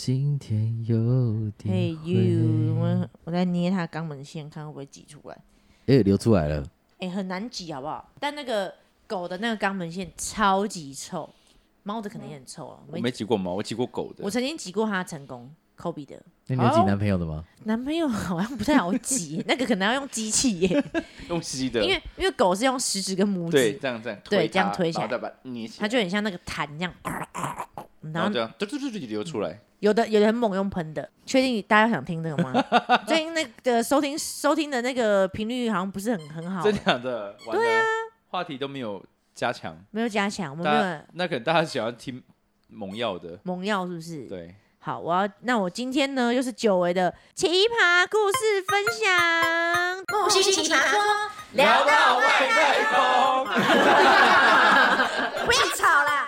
今天有点嘿 you， 我在捏它肛门腺，看会不会挤出来。 流出来了。 很难挤，好不好？但那个狗的那个肛门腺超级臭，猫的可能也很臭啊。 我没挤过猫，我挤过狗的。 我曾经挤过它成功，Kobe 的。 那你有挤男朋友的吗？ 男朋友好像不太好挤，那个可能要用机器耶， 用吸的， 因为狗是用食指跟拇指， 对，这样对，这样推起来， 然后再把它捏起来， 它就很像那个痰这样， 然后这样，流出来。 有的很猛用喷的，确定大家想听这个吗？最近那个收听的那个频率好像不是很好， 真的？对啊，话题都没有加强， 没有加强，我们没有。 那可能大家喜欢听猛药的， 猛药是不是？ 对。 好，那我今天呢又是久违的奇葩故事分享， 木星奇葩说， 聊到外太空， 不要吵啦！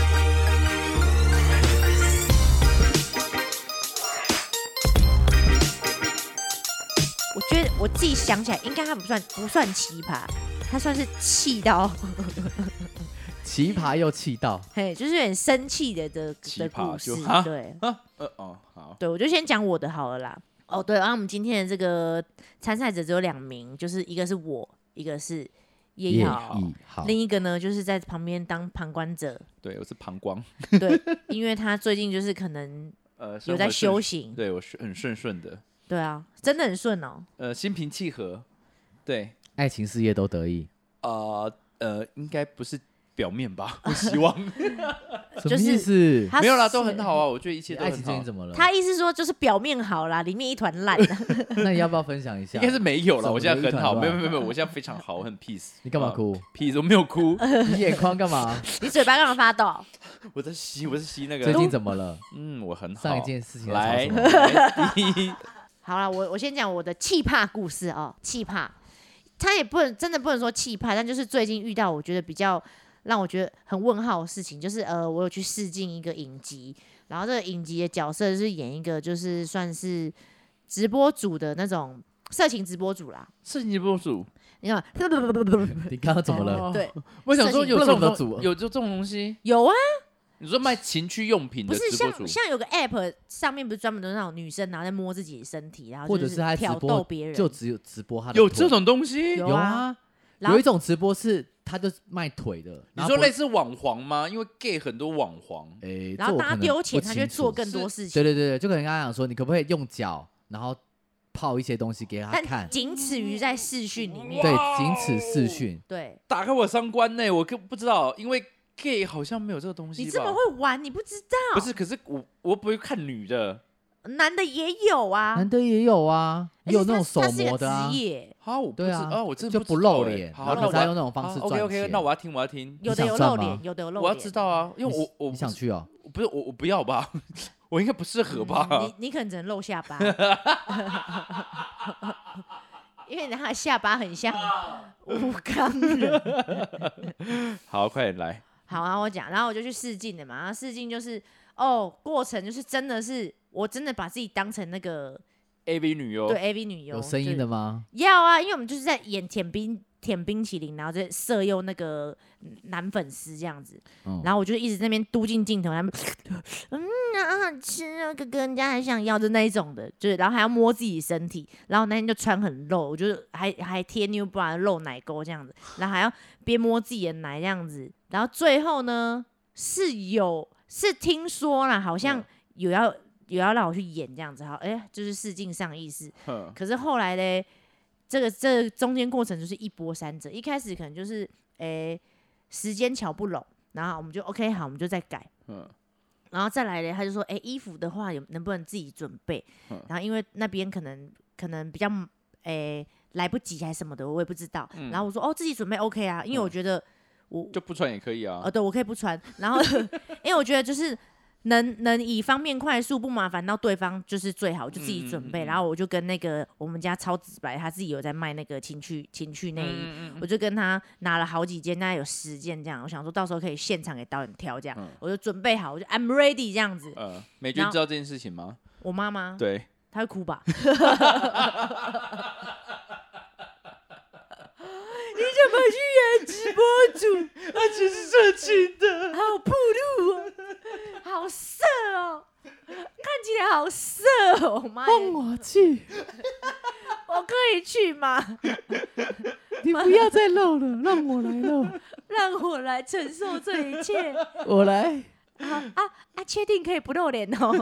我觉得我自己想起来，应该它不算奇葩，它算是气到。 奇葩又气到， 嘿，就是有点生气的故事，对， 好， 对，我就先讲我的好了啦。对，然后我们今天的这个参赛者只有2名，就是一个是我，一个是叶好，另一个呢就是在旁边当旁观者。 对，我是膀胱。 对，因为他最近就是可能有在修行， 对我很顺的。 对啊，真的很顺哦。 心平气和，对， 爱情事业都得意。 应该不是表面吧？我希望。 什么意思？ 没有啦，都很好啊，我觉得一切都很好。 爱情最近怎么了？ 他意思说就是表面好啦，里面一团烂。 那你要不要分享一下？ 应该是没有了，我现在很好，没有，我现在非常好，我很 peace。 你干嘛哭 ？peace， 我没有哭。 你眼眶干嘛？ 你嘴巴干嘛发抖？ 我在吸那个。 最近怎么了？ 我很好。 上一件事情来， 好了，我先讲我的气怕故事哦。气怕，他也真的不能说气怕，但就是最近遇到我觉得比较让我觉得很问号的事情，就是我有去试镜一个影集，然后这个影集的角色是演一个就是算是直播主的那种色情直播主啦。 色情直播主， 你看， 你刚刚怎么了？ 对， 我想说有这种东西， 有啊。 你说卖情趣用品的直播主， 不是像有个 app 上面不是专门都是那种女生然后在摸自己的身体，然后或者是他挑逗别人， 就只有直播他的有这种东西？ 有啊， 有一种直播是他就是卖腿的。 你说类似网黄吗？因为 gay 很多网黄， 然后大家丢钱，他就做更多事情。 对，就可能刚刚讲说，你可不可以用脚，然后泡一些东西给他看？ 但仅此于在视讯里面。 对，仅此视讯。 对， 打开我三观呢，我不知道，因为 gay 好像没有这个东西吧。 你这么会玩，你不知道？ 不是，可是我不会看女的， 男的也有啊， 男的也有啊，也有那种手模的啊。 好，我不知道，我真的就不露脸，然后可是他用那种方式赚钱。 OK， 那我要听。 有的有露脸，有的有露脸。 我要知道啊，因为我你想去哦？ 不是我不要吧，我应该不适合吧？ 你可能只能露下巴。因为他的下巴很像吴刚人。 好，快点来。 好啊，我讲，然后我就去试镜了嘛。然后试镜就是过程就是真的是我真的把自己当成那个 AV 女优， 对 AV 女优有声音的吗？ 要啊，因为我们就是在演舔冰淇淋，然后在色诱那个男粉丝这样子。然后我就一直在那边嘟进镜头，他们好吃啊，哥哥人家还想要的那一种的，就是然后还要摸自己身体，然后那天就穿很露，我就还贴 New Bra 露奶沟这样子，然后还要边摸自己的奶这样子，然后最后呢是听说啦，好像有要让我去演这样子，好，就是试镜上意思。可是后来嘞，这中间过程就是一波三折，一开始可能就是时间巧不拢，然后我们就 OK 好，我们就再改。然后再来嘞，他就说，衣服的话能不能自己准备？然后因为那边可能比较来不及还是什么的，我也不知道。然后我说自己准备 OK 啊，因为我觉得我就不穿也可以啊。 对，我可以不穿。然后因为我觉得就是能以方便快速不麻烦到对方就是最好，就自己准备。然后我就跟那个我们家超直白，他自己有在卖那个情趣内衣，我就跟他拿了好几件，大概有10件这样。我想说到时候可以现场给导演挑这样，我就准备好，我就 I'm ready 这样子。 美娟知道这件事情吗？ 我妈妈对， 她会哭吧？你怎么去演直播主？ 他其实色情的， 好暴露哦，好色哦，看起起来好色哦，妈呀！ 放我去， 我可以去吗？ 你不要再露了，让我来露， 让我来承受这一切。 我来。 确定可以不露脸哦？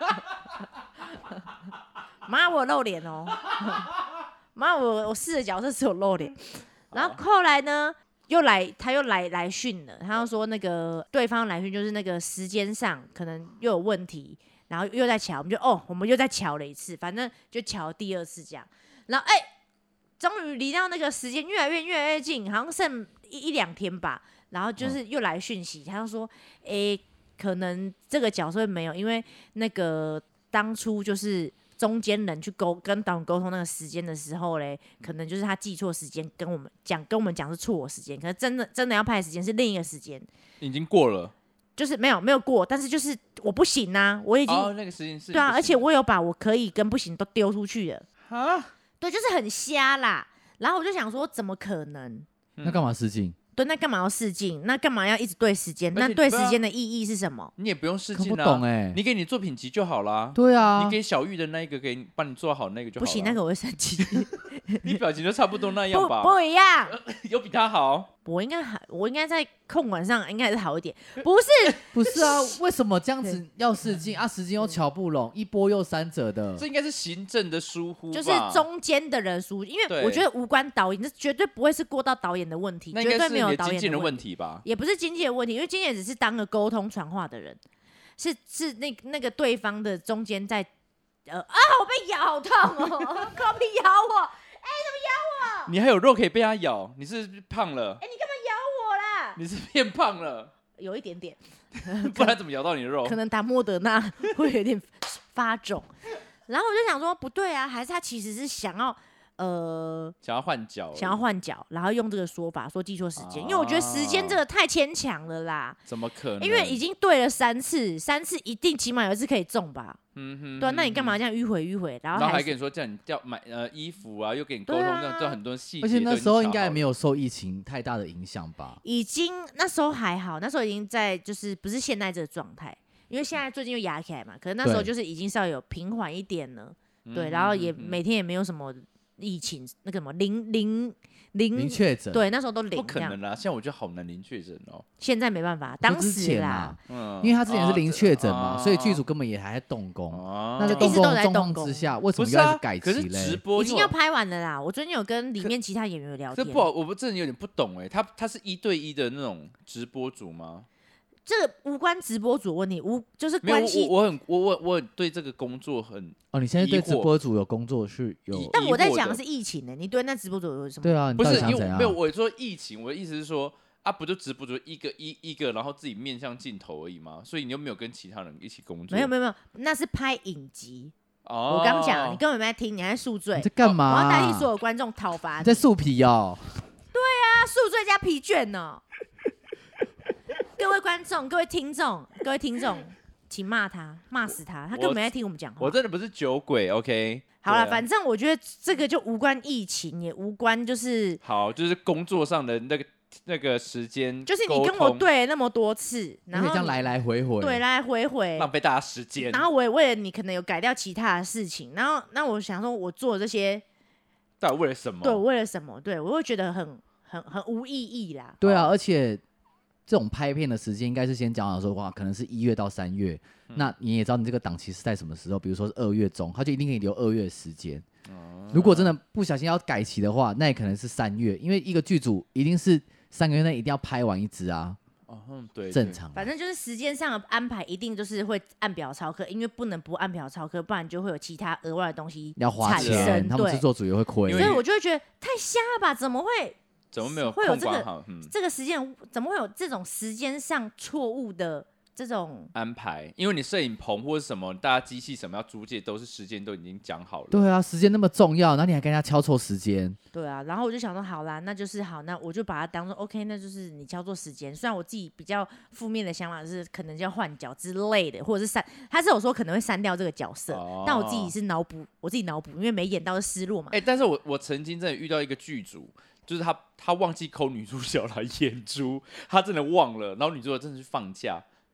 妈，我露脸哦。妈，我试的角色是有露脸。然后后来呢，他又来讯了，他又说那个对方来讯就是那个时间上可能又有问题，然后又在瞧，我们又再瞧了一次，反正就瞧第二次这样。然后终于离到那个时间越来越近，好像剩一两天吧。然后就是又来讯息，他就说，可能这个角色没有，因为那个当初就是中间人去跟导演沟通那个时间的时候嘞，可能就是他记错时间，跟我们讲是错时间，可是真的要拍的时间是另一个时间， 已经过了， 就是没有过，但是就是我不行啊，我已经那个时间是对啊，而且我有把我可以跟不行都丢出去了啊， 对，就是很瞎啦。然后我就想说，怎么可能？ 那干嘛试镜？ 对，那干嘛要试镜？那干嘛要一直对时间？那对时间的意义是什么？ 你也不用试镜不懂你给你作品集就好啦。 对啊， 你给小玉的那一个，帮你做好那个就好了。 不行，那个我会生气。 你表情就差不多那样吧？ 不一样， 有比他好。 我应该在控管上应该还是好一点。不是啊？为什么这样子要试镜啊？时间又瞧不拢，一波又三折的。 这应该是行政的疏忽吧， 就是中间的人疏，因为我觉得无关导演，这绝对不会是过到导演的问题，绝对没有导演的问题吧？ 也不是经纪的问题，因为经纪人只是当个沟通传话的人，是那个对方的中间在我被咬，好痛哦！狗皮咬我，怎么咬我？ 你还有肉可以被他咬，你是不是胖了？ 你干嘛咬我啦？ 你是变胖了， 有一点点， 不然怎么咬到你的肉？ 可能打莫德纳会有点发肿。然后我就想说，不对啊，还是他其实是想要换角， 然后用这个说法说记错时间，因为我觉得时间这个太牵强了啦。 怎么可能？ 因为已经对了3次，3次一定起码有一次可以中吧？对啊，那你干嘛这样迂回？然后还跟你说叫你买衣服啊，又给你沟通，这样很多细节。 而且那时候应该也没有受疫情太大的影响吧？ 已经那时候还好，那时候已经在就是不是现在这个状态，因为现在最近又压起来嘛，可是那时候就是已经稍微有平缓一点了。对，然后也每天也没有什么疫情，那个什么零确诊， 对，那时候都0， 不可能啦！现在我觉得好难零确诊哦。 现在没办法，当时啦， 因为他之前是0确诊嘛，所以剧组根本也还在动工。那在动工状况之下，为什么要改期嘞？ 可是直播已经要拍完了啦。我最近有跟里面其他演员聊天， 不好，我真的有点不懂他是1对1的那种直播主吗？ 这个无关直播主问题，就是关系。 我很对这个工作很你现在对直播主有工作是有， 但我在讲的是疫情你对那直播主有什么？ 对啊， 不是因为没有我说疫情，我的意思是说不就直播主一个，然后自己面向镜头而已吗？所以你又没有跟其他人一起工作？ 没有，那是拍影集。我刚讲，你根本没在听，你还在宿醉。 你在干嘛？ 我要代替所有观众讨伐你。 在树皮哦。 对啊，宿醉加疲倦呢。各位观众、各位听众，请骂死他，他根本没在听我们讲话。 我真的不是酒鬼 ，OK。 好了，反正我觉得这个就无关疫情，也无关就是就是工作上的那个时间， 就是你跟我对那么多次，然后这样来回， 对，来回， 浪费大家时间。 然后我也为了你可能有改掉其他的事情，然后那我想说，我做这些到底为了什么？ 对，为了什么？对我会觉得很无意义啦。 对啊，而且这种拍片的时间应该是先讲好说，哇，可能是1月到3月，那你也知道你这个档期是在什么时候，比如说是2月中，他就一定给你留2月的时间。如果真的不小心要改期的话，那也可能是3月，因为一个剧组一定是3个月内一定要拍完一支啊。 对， 正常。 反正就是时间上的安排，一定就是会按表操课，因为不能不按表操课，不然就会有其他额外的东西要花钱，他们制作组也会亏。 所以我就会觉得太瞎了吧？怎么没有会有这个时间？怎么会有这种时间上错误的这种安排？因为你摄影棚或者什么，大家机器什么要租借，都是时间都已经讲好了。 对啊，时间那么重要，那你还跟人家敲错时间？对啊，然后我就想说，好啦，那就是好，那我就把它当做 OK， 那就是你敲错时间。虽然我自己比较负面的想法是可能就要换角之类的，或者是他是有说可能会删掉这个角色，但我自己是脑补，因为没演到的失落嘛。 但是我曾经真的遇到一个剧组。就是他忘记扣女主角来演出，他真的忘了，然后女主角真的去放假，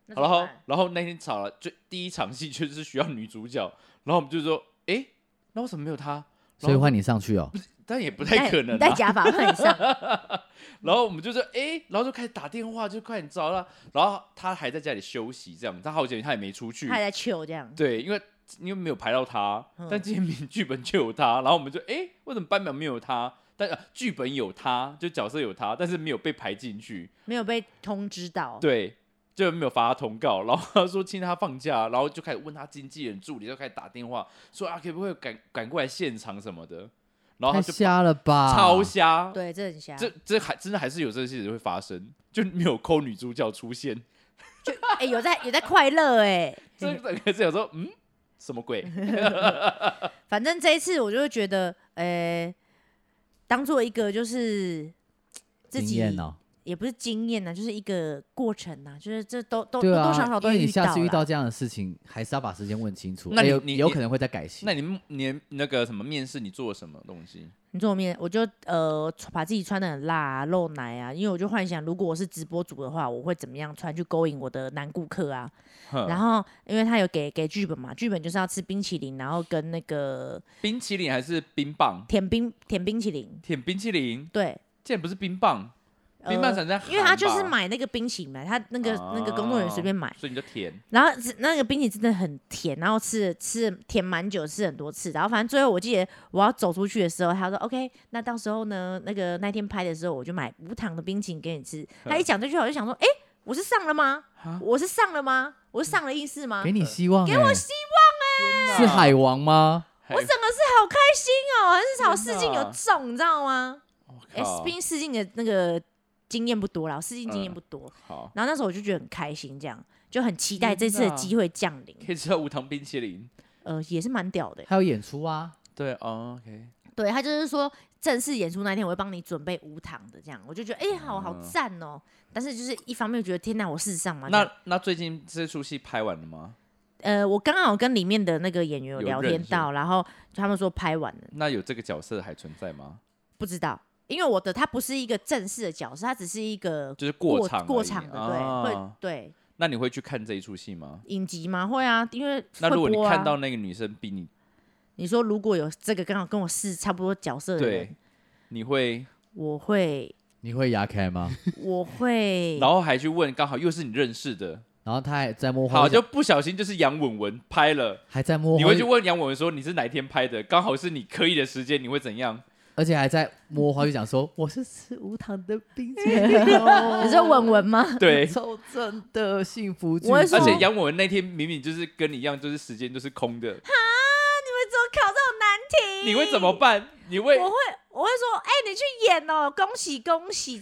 然后那天吵了，就第一场戏就是需要女主角，然后我们就说，那为什么没有她？ 所以换你上去哦。 但也不太可能、 你戴假发换你上。 然后我们就说，然后就开始打电话，就快点找了。然后他还在家里休息，这样，他好几天他也没出去， 他还在 chill 这样。 对，因为没有排到他，但今天剧本就有他，然后我们就为什么班表没有他？但剧本有他，就角色有他，但是没有被排进去， 没有被通知到。 对，就没有发他通告。然后他说请他放假，然后就开始问他经纪人助理，就开始打电话说可不可以赶过来现场什么的。然后他就太瞎了吧， 超瞎。 对，这很瞎。 这还真的还是有这些事情会发生，就没有抠女主角出现， 就有在快乐这整个是想说什么鬼？ 反正这一次我就会觉得当做一个就是自己经验哦。 也不是经验就是一个过程就是这都对啊， 多多少少都会因为你下次遇到啦这样的事情，还是要把时间问清楚。 那你有可能会再改型。 那你那个什么面试，你做了什么东西？ 你做面，我就把自己穿得很辣露奶啊，因为我就幻想，如果我是直播主的话，我会怎么样穿去勾引我的男顾客啊。然后，因为他有给剧本嘛，剧本就是要吃冰淇淋，然后跟那个冰淇淋还是冰棒？ 舔冰淇淋。 舔冰淇淋？ 对， 竟然不是冰棒。冰棒产在因为他就是买那个冰淇淋嘛，他那个工作人员随便买， 所以你就甜。 然后那个冰淇淋真的很甜，然后吃甜蛮久，吃很多次。然后反正最后我记得我要走出去的时候，他说 OK， 那到时候呢，那天拍的时候我就买无糖的冰淇淋给你吃。他一讲这句话，我就想说，我是上了吗？我是上了吗？我是上了意思吗？ 给你希望， 给我希望是海王吗？ 我整个是好开心哦，至少试镜有中，你知道吗？毕竟试镜的那个经验不多啦，试镜经验不多。然后那时候我就觉得很开心，这样就很期待这次的机会降临。 可以吃到无糖冰淇淋， 也是蛮屌的。 还有演出啊， 对，OK。 对，他就是说正式演出那天我会帮你准备无糖的，这样我就觉得好赞哦。但是就是一方面觉得天哪，我事实上嘛。 那最近这出戏拍完了吗？ 我刚好跟里面的那个演员有聊天到，然后他们说拍完了。 那有这个角色还存在吗？ 不知道。因为他不是一个正式的角色，他只是一个就是过场的，对，会对。 那你会去看这一出戏吗？ 影集吗？会啊，因为那如果你看到那个女生比你说如果有这个刚好跟我是差不多角色的人， 你会？ 我会。 你会牙开吗？ 我会。 然后还去问，刚好又是你认识的。 然后他还在摸花， 好，就不小心就是杨文文拍了， 还在摸花。 你会去问杨文文说你是哪天拍的？刚好是你可以的时间，你会怎样？ 而且还在摸花，就讲说我是吃无糖的冰淇淋。 你说文文吗？ 对， 抽真的幸福剧。 而且杨文文那天明明就是跟你一样，就是时间都是空的。 哈，你们怎么考这种难题？ 你会怎么办？我会说，你去演哦，恭喜恭喜。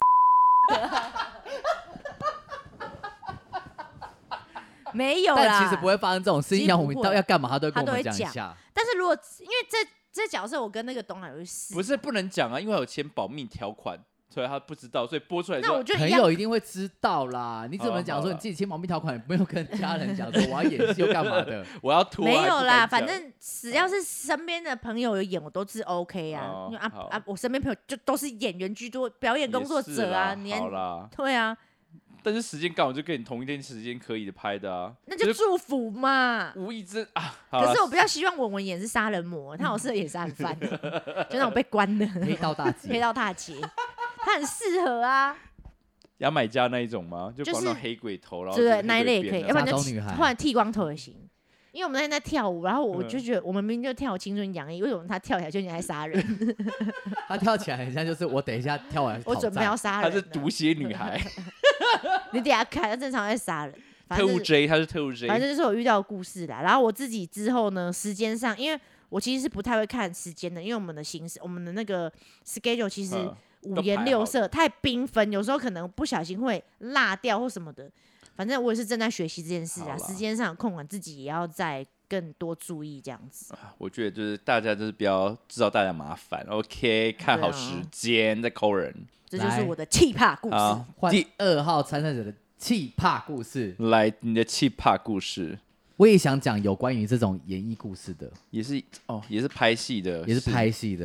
没有啦， 但其实不会发生这种事情。杨文文要干嘛，他都会跟我们讲一下。 但是如果因为这角色，我跟那个东海有去试， 不是不能讲啊，因为有签保密条款，所以他不知道，所以播出来之后， 朋友一定会知道啦。你怎么讲说你自己签保密条款，没有跟家人讲说我要演戏又干嘛的？ 我要拖， 没有啦，反正只要是身边的朋友有演，我都是 OK 啊。因为我身边朋友就都是演员居多，表演工作者啊， 好啦， 对啊。 但是时间刚好就跟你同一天时间可以的拍的啊， 那就祝福嘛。 无意之啊， 可是我比较希望文文演是杀人魔，他好适合演杀人犯，就那种被关的黑道大姐， 他很适合啊。 牙买加那一种吗？就绑那种黑鬼头，然后对那一类也可以，要不然就换剃光头也行。因为我们那天在跳舞，然后我就觉得我们明明就跳青春洋溢，为什么他跳起来就应该杀人？ 他跳起来很像就是我等一下跳完， 我准备要杀人。 她是毒血女孩， 你等一下看，他正常在杀人。 特务 J， 他是特务 J， 反正就是我遇到的故事啦。然后我自己之后呢，时间上，因为我其实是不太会看时间的，因为我们的那个 schedule 其实五颜六色，太缤纷，有时候可能不小心会落掉或什么的。反正我也是正在学习这件事啊，时间上有控管，自己也要再更多注意这样子。 我觉得就是大家就是不要制造大家麻烦 ，OK， 看好时间再扣人。 这就是我的气怕故事。 换第2号参赛者的气怕故事， 来你的气怕故事。 我也想讲有关于这种演艺故事的， 也是拍戏的， 也是拍戏的。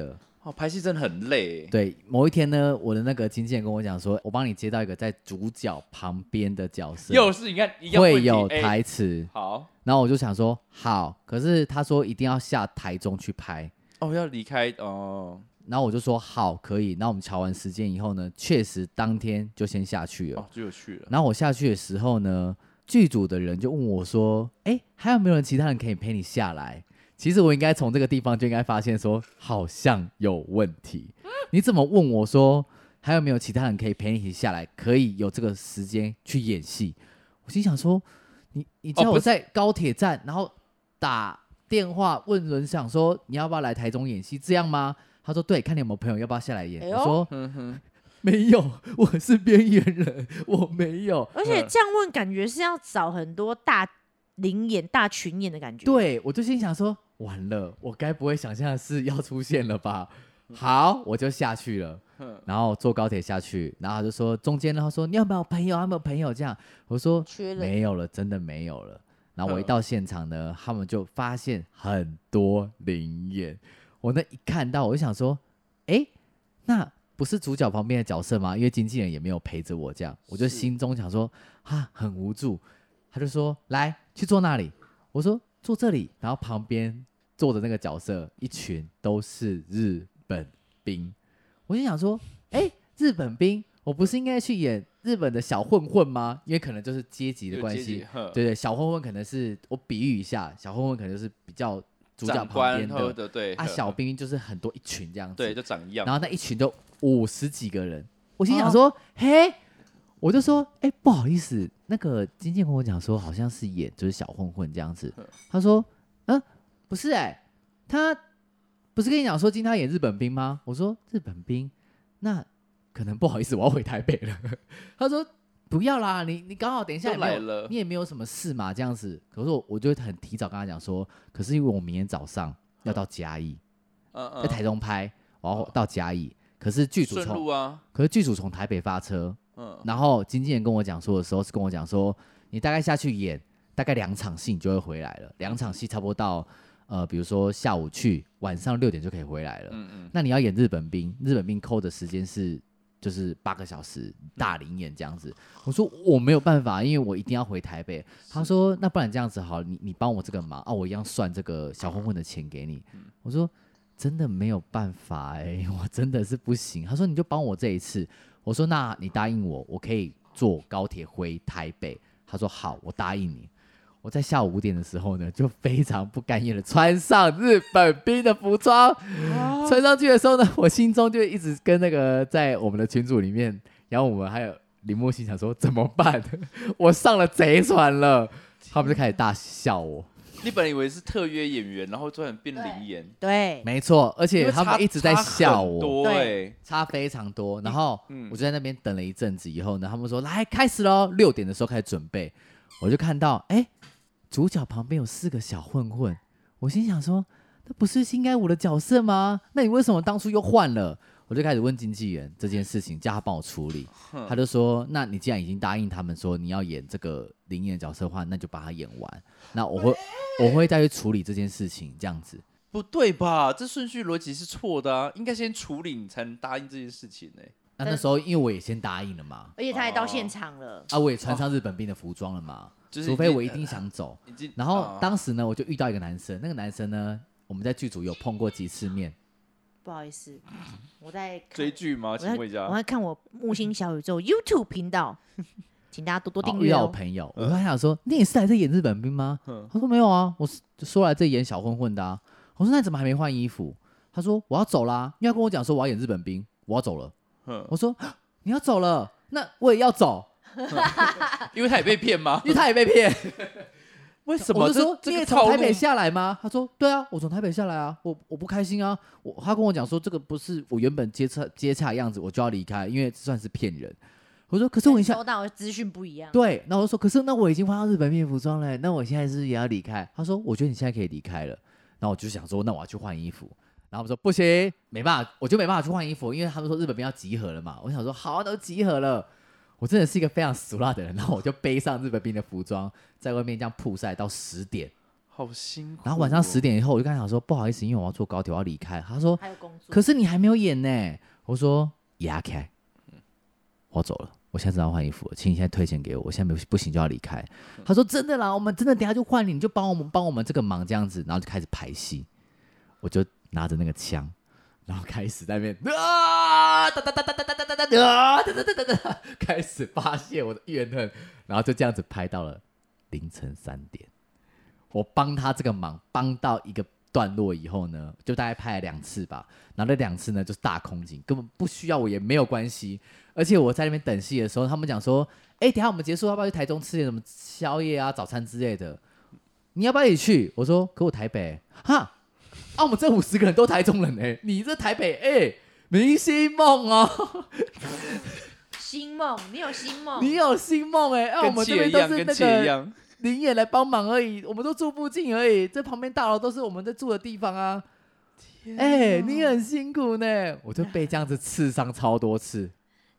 哦，拍戏真的很累。 对，某一天呢，我的那个经纪人跟我讲说，我帮你接到一个在主角旁边的角色， 又是你看一样问题会有台词。 好， 然后我就想说好，可是他说一定要下台中去拍。 哦，要离开哦。 然后我就说好，可以。然后我们瞧完时间以后呢，确实当天就先下去了。 哦，就有去了。 然后我下去的时候呢，剧组的人就问我说：“哎，还有没有人其他人可以陪你下来？”其实我应该从这个地方就应该发现说，好像有问题。你怎么问我说还有没有其他人可以陪你一起下来，可以有这个时间去演戏？我心想说，你叫我在高铁站，然后打电话问轮想说你要不要来台中演戏，这样吗？他说对，看你有没有朋友要不要下来演。我说没有，我是边缘人，我没有。 而且这样问，感觉是要找很多大灵演、大群演的感觉。 对，我就心想说，完了，我该不会想象的事要出现了吧？好，我就下去了，然后坐高铁下去，然后他就说中间，然后说你有没有朋友？有没有朋友？这样，我说没有了，真的没有了。然后我一到现场呢，他们就发现很多灵演。我那一看到，我就想说，哎，那不是主角旁边的角色吗？因为经纪人也没有陪着我，这样我就心中想说，很无助。他就说来去坐那里，我说坐这里，然后旁边坐的那个角色一群都是日本兵，我就想说，哎，日本兵，我不是应该去演日本的小混混吗？因为可能就是阶级的关系，对对，小混混可能是我比喻一下，小混混可能就是比较主角旁边的， 对小兵就是很多一群这样子， 对，就长一样， 然后那一群就50几个人，我心想说，嘿，我就说，哎，不好意思，那个经纪人跟我讲说，好像是演就是小混混这样子，他说，不是他不是跟你讲说今天他演日本兵吗？我说日本兵，那可能不好意思，我要回台北了。他说不要啦，你刚好等一下也没有，你也没有什么事嘛，这样子。可是我就很提早跟他讲说，可是因为我明天早上要到嘉义，在台中拍，我要到嘉义。可是剧组从台北发车，然后经纪人跟我讲说的时候是跟我讲说，你大概下去演大概2场戏你就会回来了，2场戏差不多到比如说下午去，晚上6点就可以回来了。那你要演日本兵扣的时间是就是8个小时大临演这样子。我说我没有办法，因为我一定要回台北。他说那不然这样子好，你帮我这个忙我一样算这个小混混的钱给你。我说真的没有办法我真的是不行。他说你就帮我这一次。我说那你答应我，我可以坐高铁回台北。他说好，我答应你。我在下午5点的时候呢，就非常不甘愿的穿上日本兵的服装，穿上去的时候呢，我心中就一直跟那个在我们的群组里面，然后我们还有林默心想说怎么办？我上了贼船了，他们就开始大笑我。 你本来以为是特约演员，然后突然变灵演， 对， 没错，而且他们一直在笑我， 对， 差非常多。然后我就在那边等了一阵子以后呢，他们说来开始咯，6点的时候开始准备，我就看到主角旁边有4个小混混，我心想说那不是应该我的角色吗？那你为什么当初又换了？我就开始问经纪人这件事情，叫他帮我处理。他就说那你既然已经答应他们说你要演这个灵演角色的话，那就把它演完，那我会再去处理这件事情这样子。 不对吧？这顺序逻辑是错的啊，应该先处理你才能答应这件事情那时候因为我也先答应了嘛， 而且他也到现场了我也穿上日本兵的服装了嘛，除非我一定想走。然后当时呢，我就遇到一个男生，那个男生呢，我们在剧组有碰过几次面。 不好意思，我在追剧吗？请问一下， 我在看我木星小宇宙 YouTube 频道，请大家多多订阅。 遇到我朋友，我还想说，你也是来这演日本兵吗？他说没有啊，我说来这演小混混的啊。我说那你怎么还没换衣服？他说我要走啦，因为他跟我讲说我要演日本兵，我要走了。我说你要走了，那我也要走， 因为他也被骗吗？ 因为他也被骗。 为什么？ 我就说你也从台北下来吗？他说对啊，我从台北下来啊，我不开心啊。他跟我讲说这个不是我原本接洽的样子，我就要离开，因为这算是骗人。我说可是我收到的资讯不一样。 对，那我说可是那我已经换上日本面服装了，那我现在是不是也要离开？他说我觉得你现在可以离开了。然后我就想说那我要去换衣服。然后我说不行，没办法，我就没办法去换衣服，因为他们说日本兵要集合了嘛。我想说好，都集合了。我真的是一个非常俗辣的人，然后我就背上日本兵的服装，在外面这样曝晒到10点。 好辛苦。 然后晚上10点以后，我就跟他讲说不好意思，因为我要坐高铁，我要离开。他说还有工作， 可是你还没有演呢。我说牙开，我要走了。我现在只要换衣服了，请你现在退钱给我，我现在不行就要离开。他说真的啦，我们真的等一下就换你就帮我们这个忙这样子，然后就开始排戏。我就拿着那个枪，然后开始在那边开始发泄我的怨恨，然后就这样子拍到了凌晨3点。我帮他这个忙帮到一个段落以后呢，就大概拍了2次吧，然后那2次呢就是大空景，根本不需要我也没有关系。而且我在那边等戏的时候，他们讲说，等一下我们结束要不要去台中吃点什么宵夜啊、早餐之类的？你要不要一起去？我说可我台北，哈，我们这50个人都台中人你这台北明星梦哦， 星梦，你有星梦， 你有星梦我们这边都是那个林演来帮忙而已，我们都住附近而已，这旁边大楼都是我们在住的地方啊。你很辛苦呢，我就被这样子刺伤超多次。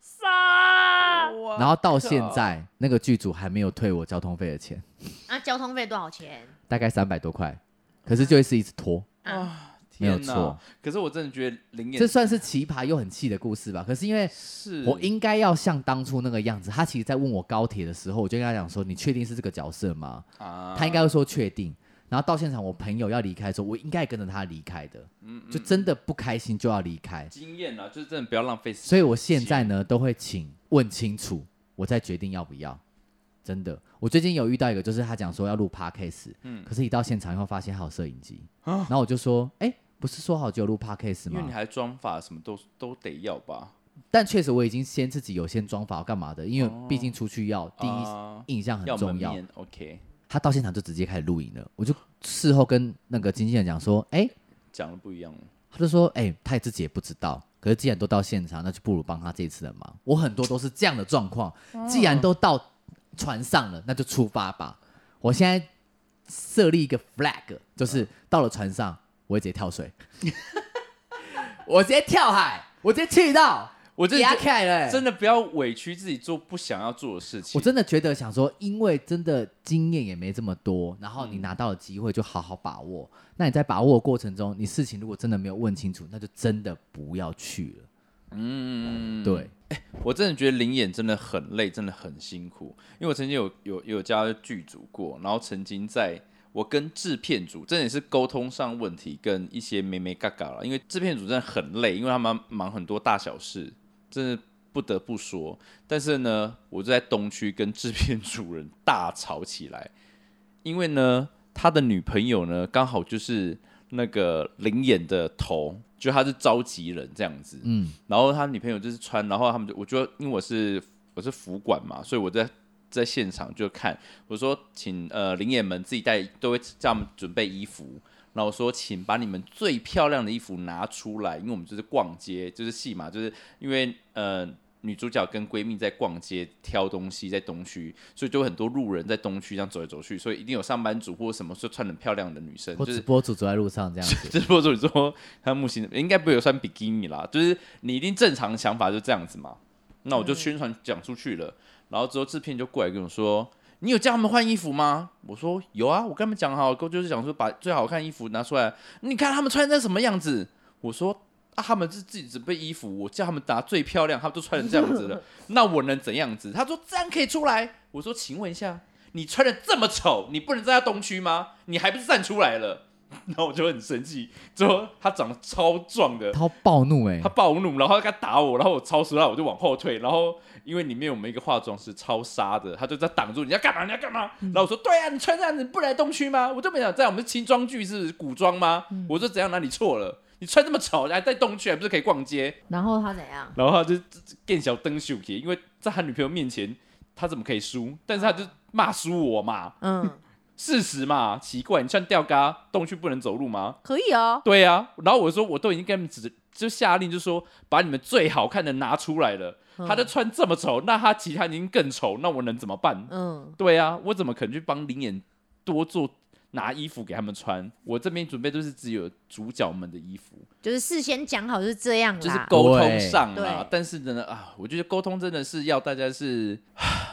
然后到现在那个剧组还没有退我交通费的钱。 交通费多少钱？ 大概300多块，可是就是一直拖。没有错。 可是我真的觉得林演这算是奇葩又很气的故事吧。可是因为我应该要像当初那个样子，他其实在问我高铁的时候，我就跟他讲说你确定是这个角色吗？他应该会说确定。然后到现场我朋友要离开的时候，我应该跟着他离开的。就真的不开心就要离开。 经验啦，就是真的不要浪费时间。 所以我现在呢都会请问清楚，我再决定要不要。真的，我最近有遇到一个，就是他讲说要录 podcast，可是一到现场以后发现还有摄影机，然后我就说，不是说好就有录 podcast 吗？ 因为你还妆发什么都得要吧。 但确实我已经自己有先妆发干嘛的，因为毕竟出去要第一印象很重要。 OK， 他到现场就直接开始录影了，我就事后跟那个经纪人讲说， 讲的不一样了。 他就说，他自己也不知道。可是既然都到现场，那就不如帮他这一次的忙。我很多都是这样的状况，既然都到船上了，那就出发吧。我现在设立一个 flag， 就是到了船上，我会直接跳水，我直接跳海，我直接去到， 我真的真的不要委屈自己做不想要做的事情。 我真的觉得想说，因为真的经验也没这么多，然后你拿到了机会就好好把握。那你在把握的过程中，你事情如果真的没有问清楚，那就真的不要去了。对。 我真的觉得临演真的很累，真的很辛苦。因为我曾经有加剧组过，然后曾经在我跟制片组，真的也是沟通上问题跟一些眉眉角角啦。因为制片组真的很累，因为他们忙很多大小事，真的不得不说。但是呢，我就在东区跟制片主任大吵起来，因为呢，他的女朋友呢刚好就是那个临演的头。就他是召集人这样子，然后他女朋友就是穿，然后他们就，我觉得因为我是服管嘛，所以我在现场就看，我说请临演们自己带，都会叫他们准备衣服，然后我说请把你们最漂亮的衣服拿出来，因为我们就是逛街，就是戏嘛，就是因为女主角跟闺蜜在逛街挑东西，在东区，所以就有很多路人在东区这样走来走去，所以一定有上班族或者什么就穿很漂亮的女生， 或直播主走在路上这样子。 直播主你说他木星应该不会有穿比基尼啦，就是你一定正常的想法就这样子嘛。那我就宣传讲出去了，然后之后制片就过来跟我说：“你有叫他们换衣服吗？”我说：“有啊，我跟他们讲好，就是讲说把最好看衣服拿出来，你看他们穿成什么样子。”我说。他们是自己准备衣服，我叫他们拿最漂亮，他们都穿成这样子了，那我能怎样子？他说这样可以出来。我说请问一下，你穿的这么丑，你不能在东区吗？你还不是站出来了？然后我就很生气，之后他长得超壮的， 他暴怒他暴怒，然后他打我，然后我超熟，我就往后退，然后因为里面我们一个化妆师超杀的，他就在挡住你要干嘛？你要干嘛？然后我说对啊，你穿这样子不来东区吗？我就没想在我们是轻装剧是古装吗？我说怎样哪里错了？你穿这么丑，还在东区，还不是可以逛街？ 然后他怎样？ 然后他就更小灯秀气，因为在他女朋友面前，他怎么可以输？但是他就骂输我嘛，事实嘛，奇怪，你穿吊嘎东区不能走路吗？ 可以啊， 对啊。然后我说我都已经跟他们就下令，就说把你们最好看的拿出来了。他就穿这么丑，那他其他已经更丑，那我能怎么办？对啊，我怎么可能去帮临演多做？拿衣服给他们穿，我这边准备都是只有主角们的衣服， 就是事先讲好是这样啦， 就是沟通上啦。但是真的我觉得沟通真的是要大家是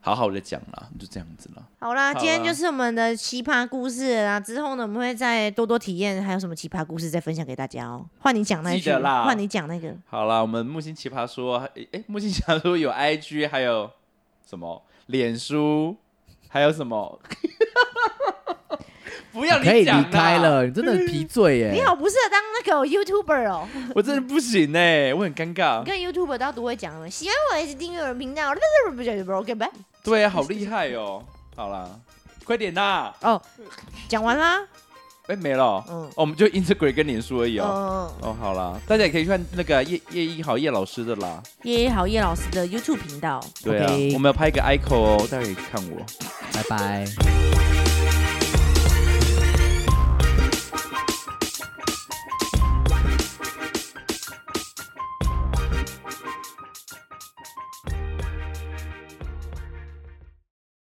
好好的讲啦，就这样子啦。 好啦， 好啦今天就是我们的奇葩故事了啦。之后呢，我们会再多多体验，还有什么奇葩故事再分享给大家哦。换你讲那一句， 记得啦换你讲那个。 好啦，我们木星奇葩说，木星奇葩说有 IG， 还有什么脸书，还有什么？不要你可以讲离开了，你真的很皮醉耶。 你好不适合当那个 YouTuber 哦， 我真的不行我很尴尬你。跟 YouTuber 都要多会讲了。喜欢我也是订阅我的频道，不 OK 吧？ 对啊，好厉害哦！好啦，快点啦！ 哦，讲完啦。 没了。我们就 Instagram 跟脸书而已哦。好啦，大家也可以看那个叶一豪叶老师的啦。 叶好叶老师的 YouTube 频道。 对啊，我们要拍一个 icon 哦，大家可以看我。 拜拜。